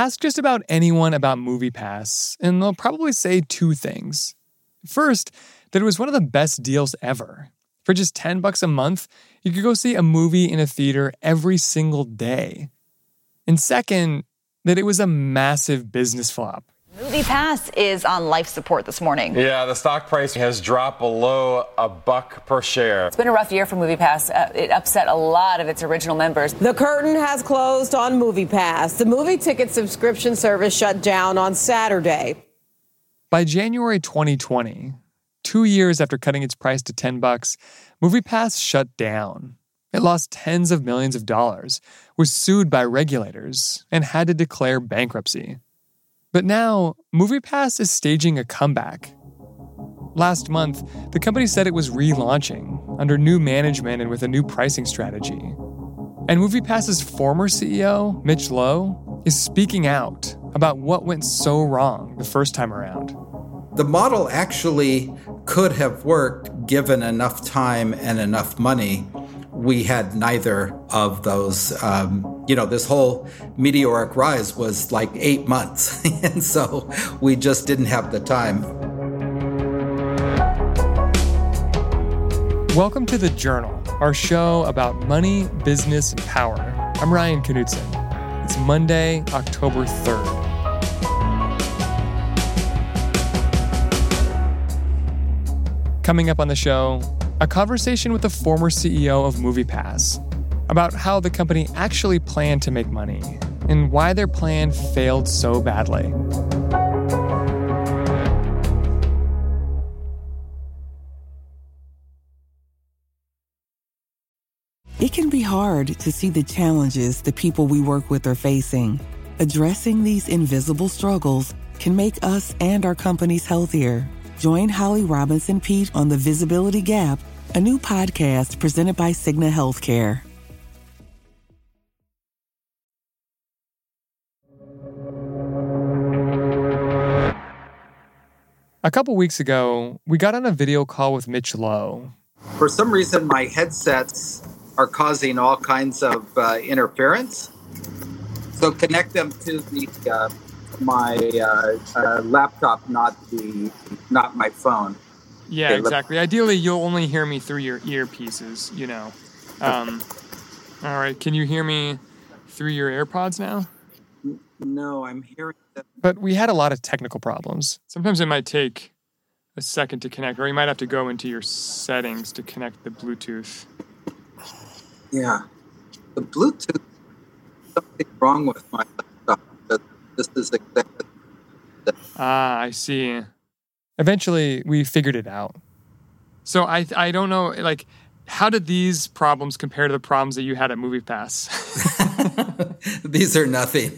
Ask just about anyone about MoviePass, and they'll probably say two things. First, that it was one of the best deals ever. For just $10 a month, you could go see a movie in a theater every single day. And second, that it was a massive business flop. MoviePass is on life support this morning. Yeah, the stock price has dropped below $1 per share. It's been a rough year for MoviePass. It upset a lot of its original members. The curtain has closed on MoviePass. The movie ticket subscription service shut down on Saturday. By January 2020, 2 years after cutting its price to $10, MoviePass shut down. It lost tens of millions of dollars, was sued by regulators, and had to declare bankruptcy. But now, MoviePass is staging a comeback. Last month, the company said it was relaunching under new management and with a new pricing strategy. And MoviePass's former CEO, Mitch Lowe, is speaking out about what went so wrong the first time around. The model actually could have worked given enough time and enough money. We had neither of those. This whole meteoric rise was like 8 months. And so we just didn't have the time. Welcome to The Journal, our show about money, business, and power. I'm Ryan Knutson. It's Monday, October 3rd. Coming up on the show, a conversation with the former CEO of MoviePass about how the company actually planned to make money and why their plan failed so badly. It can be hard to see the challenges the people we work with are facing. Addressing these invisible struggles can make us and our companies healthier. Join Holly Robinson Peete on The Visibility Gap, a new podcast presented by Cigna Healthcare. A couple weeks ago, we got on a video call with Mitch Lowe. For some reason, my headsets are causing all kinds of interference. So connect them to my laptop, not my phone. Yeah, exactly. Ideally, you'll only hear me through your earpieces, you know. All right, can you hear me through your AirPods now? No, I'm hearing them. But we had a lot of technical problems. Sometimes it might take a second to connect, or you might have to go into your settings to connect the Bluetooth. Yeah. The Bluetooth, something wrong with my laptop. This is exactly. I see. Eventually, we figured it out. So I don't know, like, how did these problems compare to the problems that you had at MoviePass? These are nothing.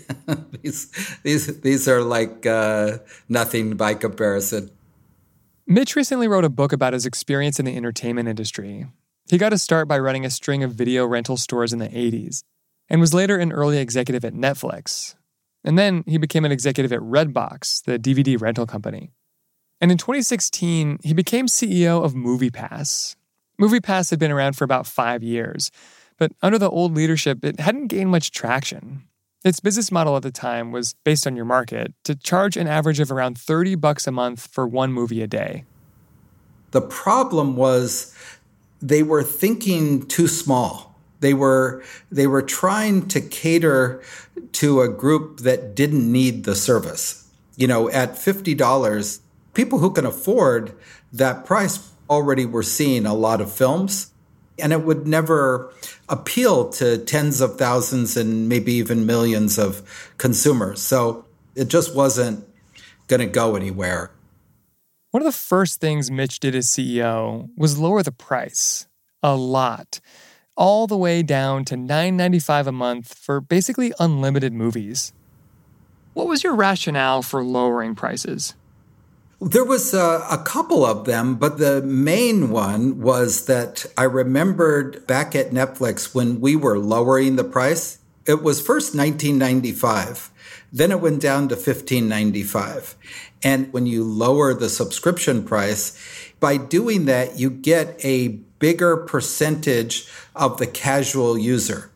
These are like nothing by comparison. Mitch recently wrote a book about his experience in the entertainment industry. He got his start by running a string of video rental stores in the 80s and was later an early executive at Netflix. And then he became an executive at Redbox, the DVD rental company. And in 2016, he became CEO of MoviePass. MoviePass had been around for about 5 years, but under the old leadership, it hadn't gained much traction. Its business model at the time was based on your market to charge an average of around $30 a month for one movie a day. The problem was they were thinking too small. They were trying to cater to a group that didn't need the service. You know, at $50, people who can afford that price already were seeing a lot of films, and it would never appeal to tens of thousands and maybe even millions of consumers. So it just wasn't going to go anywhere. One of the first things Mitch did as CEO was lower the price a lot, all the way down to $9.95 a month for basically unlimited movies. What was your rationale for lowering prices? There was a couple of them, but the main one was that I remembered back at Netflix when we were lowering the price, it was first $19.95, then it went down to $15.95. And when you lower the subscription price, by doing that, you get a bigger percentage of the casual user.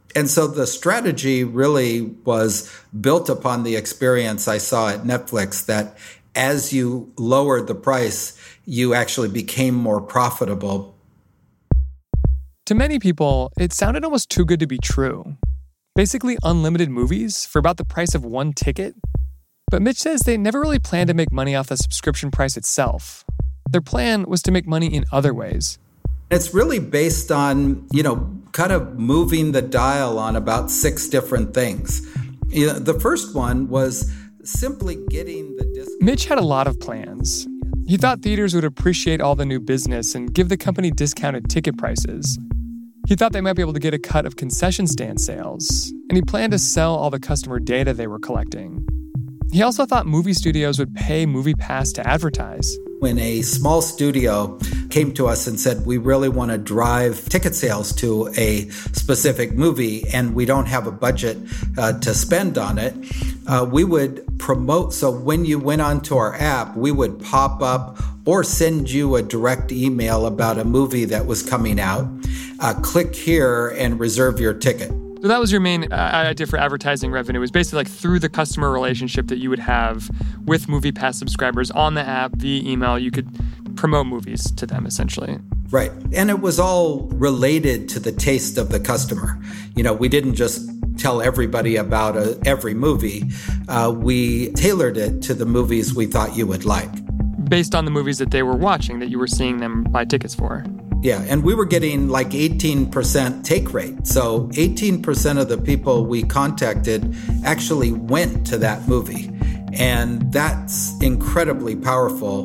And so the strategy really was built upon the experience I saw at Netflix, that as you lowered the price, you actually became more profitable. To many people, it sounded almost too good to be true. Basically unlimited movies for about the price of one ticket. But Mitch says they never really planned to make money off the subscription price itself. Their plan was to make money in other ways. It's really based on, kind of moving the dial on about 6 different things. The first one was simply getting the discount. Mitch had a lot of plans. He thought theaters would appreciate all the new business and give the company discounted ticket prices. He thought they might be able to get a cut of concession stand sales, and he planned to sell all the customer data they were collecting. He also thought movie studios would pay MoviePass to advertise. When a small studio came to us and said, we really want to drive ticket sales to a specific movie and we don't have a budget to spend on it, we would promote. So when you went onto our app, we would pop up or send you a direct email about a movie that was coming out. Click here and reserve your ticket. So that was your main idea for advertising revenue, was basically like through the customer relationship that you would have with MoviePass subscribers on the app via email, you could promote movies to them essentially. Right. And it was all related to the taste of the customer. We didn't just tell everybody about every movie. We tailored it to the movies we thought you would like. Based on the movies that they were watching, that you were seeing them buy tickets for. Yeah, and we were getting like 18% take rate. So 18% of the people we contacted actually went to that movie. And that's incredibly powerful.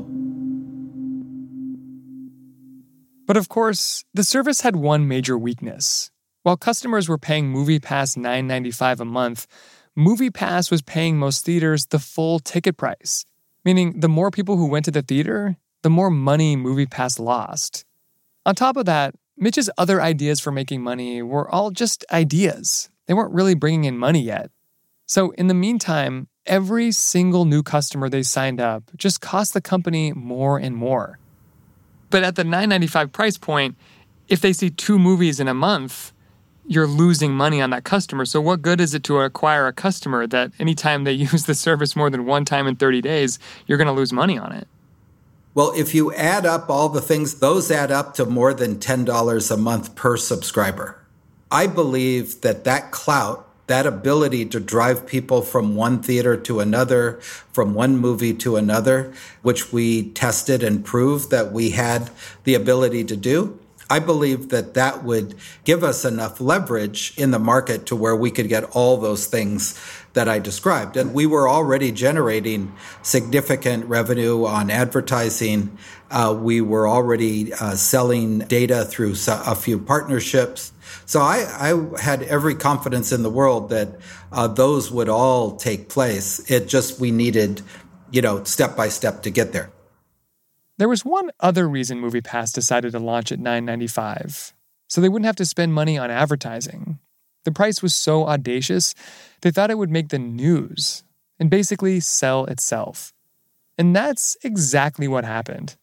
But of course, the service had one major weakness. While customers were paying MoviePass $9.95 a month, MoviePass was paying most theaters the full ticket price. Meaning the more people who went to the theater, the more money MoviePass lost. On top of that, Mitch's other ideas for making money were all just ideas. They weren't really bringing in money yet. So in the meantime, every single new customer they signed up just cost the company more and more. But at the $9.95 price point, if they see 2 movies in a month, you're losing money on that customer. So what good is it to acquire a customer that anytime they use the service more than one time in 30 days, you're going to lose money on it? Well, if you add up all the things, those add up to more than $10 a month per subscriber. I believe that clout, that ability to drive people from one theater to another, from one movie to another, which we tested and proved that we had the ability to do, I believe that would give us enough leverage in the market to where we could get all those things that I described. And we were already generating significant revenue on advertising. We were already selling data through a few partnerships. So I had every confidence in the world that those would all take place. We needed, step by step to get there. There was one other reason MoviePass decided to launch at $9.95, so they wouldn't have to spend money on advertising. The price was so audacious, they thought it would make the news and basically sell itself. And that's exactly what happened.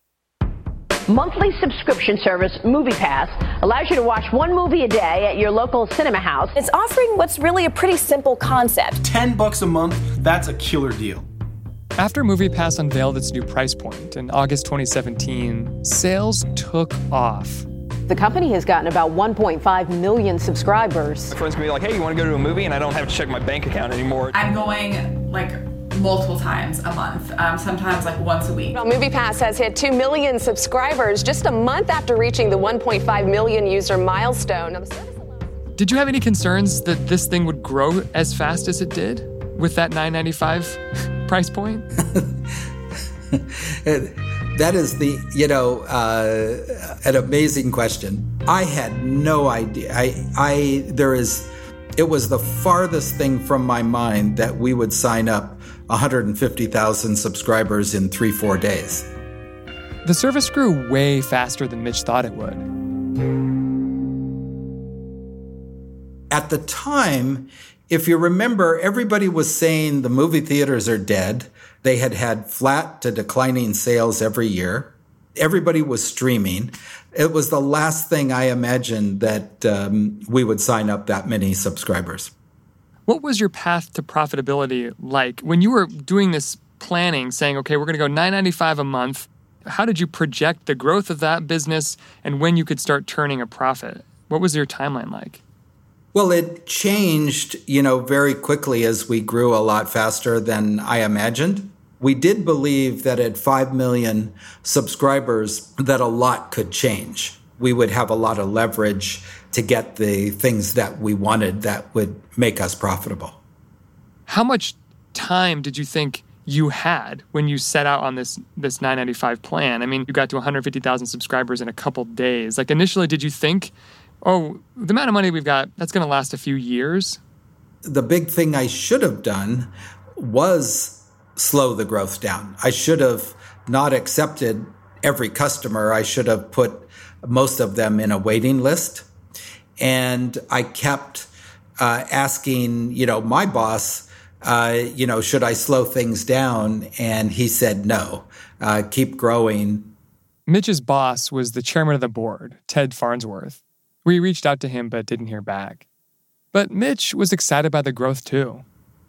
Monthly subscription service MoviePass allows you to watch one movie a day at your local cinema house. It's offering what's really a pretty simple concept. $10 a month, that's a killer deal. After MoviePass unveiled its new price point in August 2017, sales took off. The company has gotten about 1.5 million subscribers. My friends can be like, hey, you want to go to a movie? And I don't have to check my bank account anymore. I'm going multiple times a month, sometimes once a week. Well, MoviePass has hit 2 million subscribers just a month after reaching the 1.5 million user milestone. Did you have any concerns that this thing would grow as fast as it did with that $9.95 price point? That is an amazing question. I had no idea. It was the farthest thing from my mind that we would sign up 150,000 subscribers in 3-4 days. The service grew way faster than Mitch thought it would. At the time, if you remember, everybody was saying the movie theaters are dead. They had flat to declining sales every year. everybody was streaming. It was the last thing I imagined that we would sign up that many subscribers. What was your path to profitability like? When you were doing this planning, saying, okay, we're going to go $9.95 a month, how did you project the growth of that business and when you could start turning a profit? What was your timeline like? Well, it changed, very quickly as we grew a lot faster than I imagined. We did believe that at 5 million subscribers that a lot could change. We would have a lot of leverage to get the things that we wanted that would make us profitable. How much time did you think you had when you set out on this $9.95 plan? I mean, you got to 150,000 subscribers in a couple days. Like initially, did you think, the amount of money we've got, that's going to last a few years? The big thing I should have done was slow the growth down. I should have not accepted every customer. I should have put most of them in a waiting list. And I kept asking, my boss, should I slow things down? And he said, no, keep growing. Mitch's boss was the chairman of the board, Ted Farnsworth. We reached out to him but didn't hear back. But Mitch was excited by the growth too.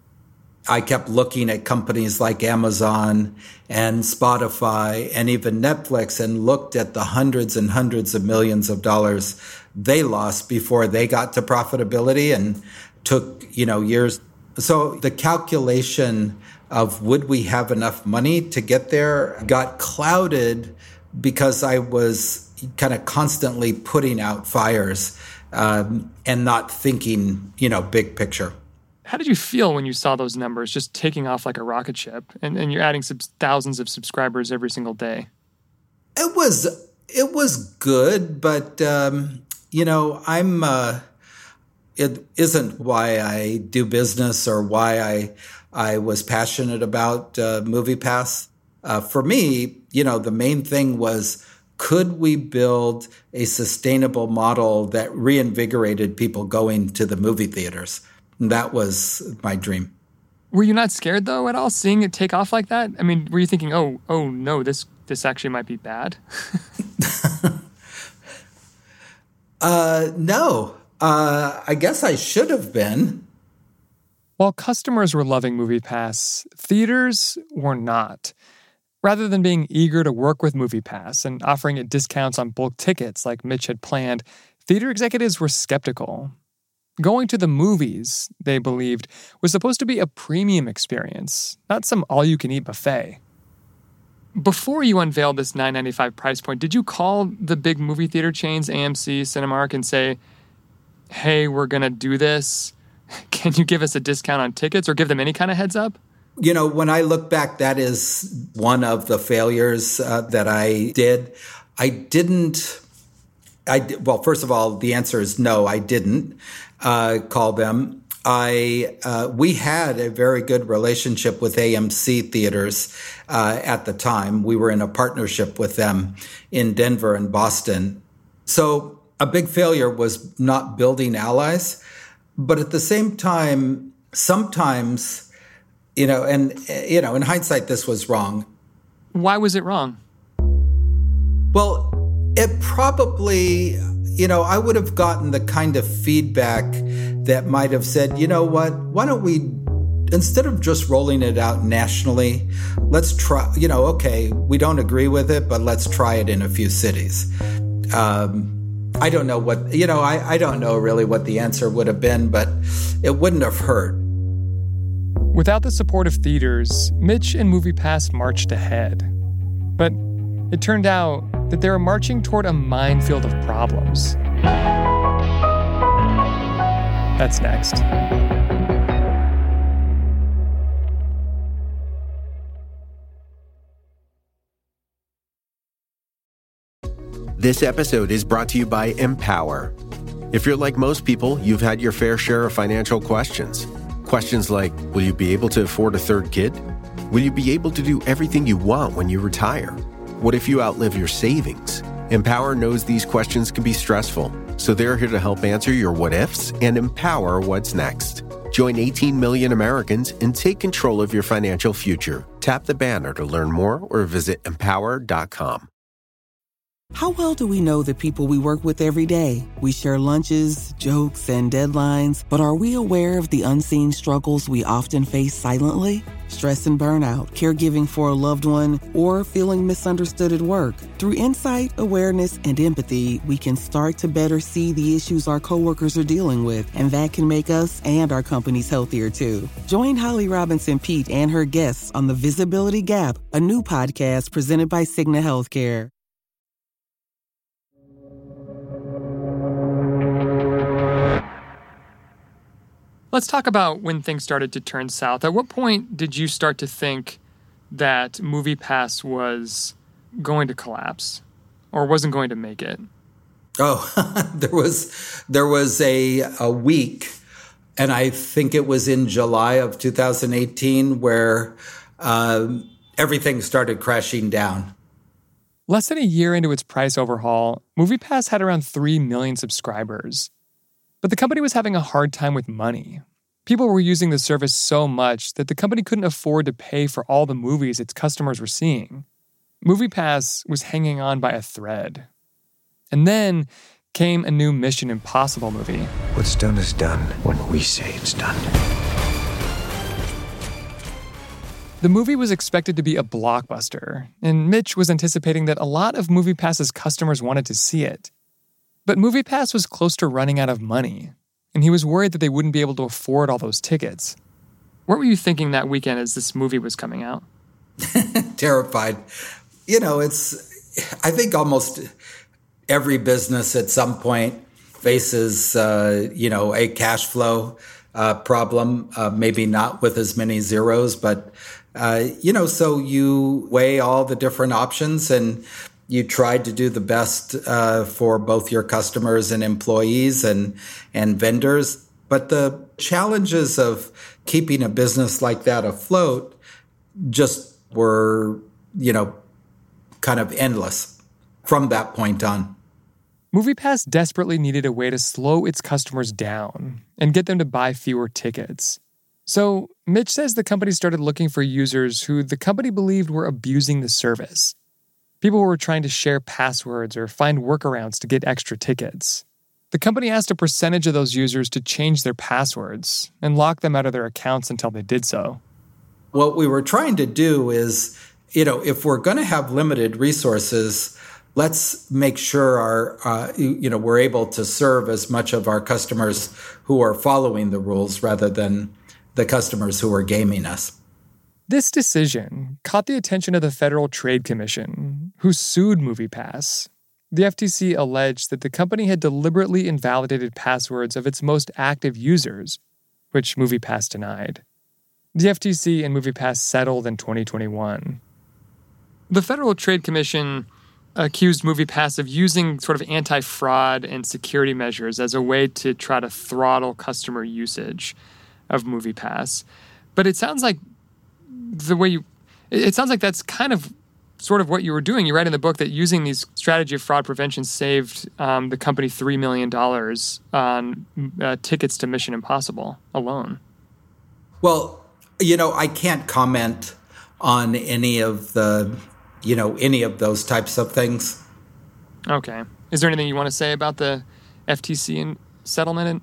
I kept looking at companies like Amazon and Spotify and even Netflix and looked at the hundreds and hundreds of millions of dollars they lost before they got to profitability and took, years. So the calculation of would we have enough money to get there got clouded because I was kind of constantly putting out fires and not thinking, big picture. How did you feel when you saw those numbers just taking off like a rocket ship and you're adding thousands of subscribers every single day? It was good, but, it isn't why I do business or why I was passionate about MoviePass. For me, the main thing was, could we build a sustainable model that reinvigorated people going to the movie theaters? And that was my dream. Were you not scared, though, at all, seeing it take off like that? I mean, were you thinking, oh no, this actually might be bad? No. I guess I should have been. While customers were loving MoviePass, theaters were not. Rather than being eager to work with MoviePass and offering it discounts on bulk tickets like Mitch had planned, theater executives were skeptical. Going to the movies, they believed, was supposed to be a premium experience, not some all-you-can-eat buffet. Before you unveiled this $9.95 price point, did you call the big movie theater chains, AMC, Cinemark, and say, hey, we're going to do this? Can you give us a discount on tickets or give them any kind of heads up? When I look back, that is one of the failures that I did. Well, first of all, the answer is no, I didn't call them. We had a very good relationship with AMC theaters at the time. We were in a partnership with them in Denver and Boston. So a big failure was not building allies. But at the same time, sometimes, in hindsight, this was wrong. Why was it wrong? Well, it probably, I would have gotten the kind of feedback that might have said, you know what, why don't we, instead of just rolling it out nationally, let's try, okay, we don't agree with it, but let's try it in a few cities. I don't know what, I don't know really what the answer would have been, but it wouldn't have hurt. Without the support of theaters, Mitch and MoviePass marched ahead. But it turned out that they were marching toward a minefield of problems. That's next. This episode is brought to you by Empower. If you're like most people, you've had your fair share of financial questions. Questions like, will you be able to afford a third kid? Will you be able to do everything you want when you retire? What if you outlive your savings? Empower knows these questions can be stressful, so they're here to help answer your what-ifs and empower what's next. Join 18 million Americans and take control of your financial future. Tap the banner to learn more or visit empower.com. How well do we know the people we work with every day? We share lunches, jokes, and deadlines, but are we aware of the unseen struggles we often face silently? Stress and burnout, caregiving for a loved one, or feeling misunderstood at work. Through insight, awareness, and empathy, we can start to better see the issues our coworkers are dealing with, and that can make us and our companies healthier too. Join Holly Robinson Peete and her guests on The Visibility Gap, a new podcast presented by Cigna Healthcare. Let's talk about when things started to turn south. At what point did you start to think that MoviePass was going to collapse or wasn't going to make it? Oh, there was a week, and I think it was in July of 2018, where everything started crashing down. Less than a year into its price overhaul, MoviePass had around 3 million subscribers. But the company was having a hard time with money. People were using the service so much that the company couldn't afford to pay for all the movies its customers were seeing. MoviePass was hanging on by a thread. And then came a new Mission Impossible movie. What's done is done when we say it's done. The movie was expected to be a blockbuster, and Mitch was anticipating that a lot of MoviePass's customers wanted to see it. But MoviePass was close to running out of money, and he was worried that they wouldn't be able to afford all those tickets. What were you thinking that weekend as this movie was coming out? Terrified. I think almost every business at some point faces, a cash flow problem, maybe not with as many zeros, but, so you weigh all the different options and you tried to do the best for both your customers and employees and vendors. But the challenges of keeping a business like that afloat just were, kind of endless from that point on. MoviePass desperately needed a way to slow its customers down and get them to buy fewer tickets. So Mitch says the company started looking for users who the company believed were abusing the service. People were trying to share passwords or find workarounds to get extra tickets. The company asked a percentage of those users to change their passwords and lock them out of their accounts until they did so. What we were trying to do is, if we're going to have limited resources, let's make sure we're able to serve as much of our customers who are following the rules rather than the customers who are gaming us. This decision caught the attention of the Federal Trade Commission, who sued MoviePass. The FTC alleged that the company had deliberately invalidated passwords of its most active users, which MoviePass denied. The FTC and MoviePass settled in 2021. The Federal Trade Commission accused MoviePass of using sort of anti-fraud and security measures as a way to try to throttle customer usage of MoviePass. But it sounds like that's kind of sort of what you were doing. You write in the book that using these strategy of fraud prevention saved the company $3 million on tickets to Mission Impossible alone. Well, I can't comment on any of those types of things. Okay. Is there anything you want to say about the FTC and settlement?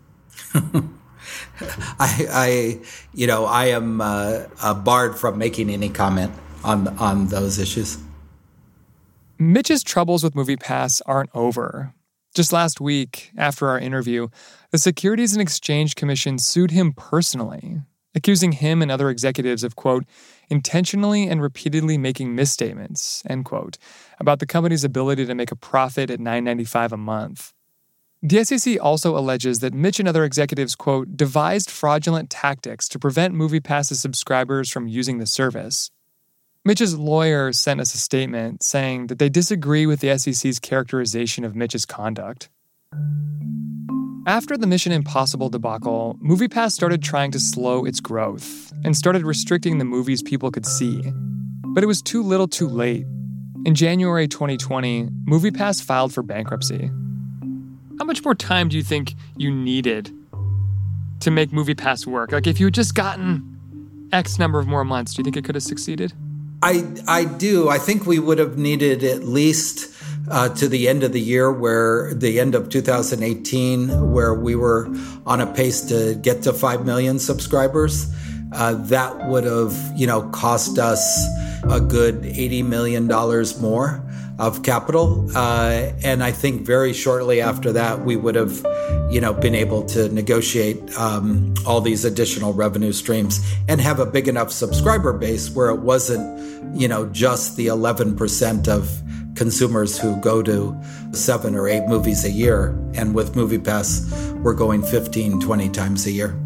I am barred from making any comment on those issues. Mitch's troubles with MoviePass aren't over. Just last week, after our interview, the Securities and Exchange Commission sued him personally, accusing him and other executives of, quote, intentionally and repeatedly making misstatements, end quote, about the company's ability to make a profit at $9.95 a month. The SEC also alleges that Mitch and other executives, quote, devised fraudulent tactics to prevent MoviePass's subscribers from using the service. Mitch's lawyer sent us a statement saying that they disagree with the SEC's characterization of Mitch's conduct. After the Mission Impossible debacle, MoviePass started trying to slow its growth and started restricting the movies people could see. But it was too little too late. In January 2020, MoviePass filed for bankruptcy. How much more time do you think you needed to make MoviePass work? Like, if you had just gotten X number of more months, do you think it could have succeeded? I do. I think we would have needed at least to the end of the year, where the end of 2018, where we were on a pace to get to 5 million subscribers, that would have, cost us a good $80 million more of capital. And I think very shortly after that, we would have, been able to negotiate all these additional revenue streams and have a big enough subscriber base where it wasn't, just the 11% of consumers who go to 7 or 8 movies a year. And with MoviePass, we're going 15, 20 times a year.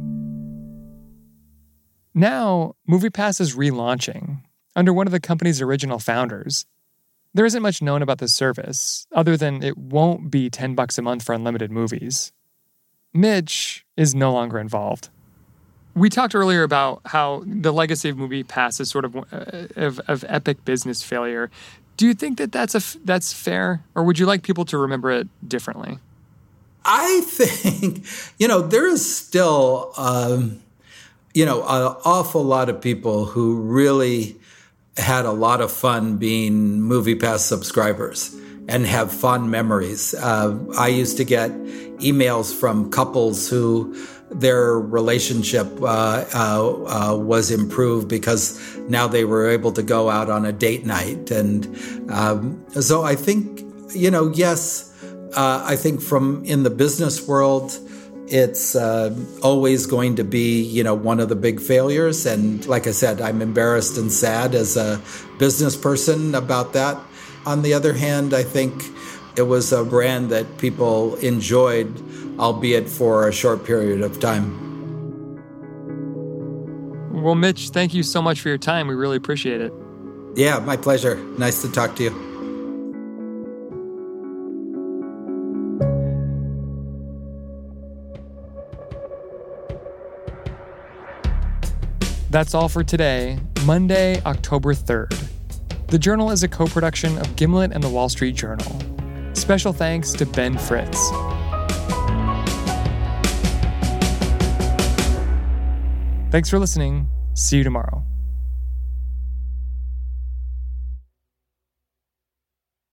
Now, MoviePass is relaunching under one of the company's original founders. There isn't much known about the service, other than it won't be $10 a month for unlimited movies. Mitch is no longer involved. We talked earlier about how the legacy of MoviePass is sort of epic business failure. Do you think that that's fair, or would you like people to remember it differently? I think, there is still, an awful lot of people who really had a lot of fun being MoviePass subscribers and have fond memories. I used to get emails from couples who their relationship was improved because now they were able to go out on a date night. And so I think, yes, I think from in the business world, it's always going to be, one of the big failures. And like I said, I'm embarrassed and sad as a business person about that. On the other hand, I think it was a brand that people enjoyed, albeit for a short period of time. Well, Mitch, thank you so much for your time. We really appreciate it. Yeah, my pleasure. Nice to talk to you. That's all for today, Monday, October 3rd. The Journal is a co-production of Gimlet and The Wall Street Journal. Special thanks to Ben Fritz. Thanks for listening. See you tomorrow.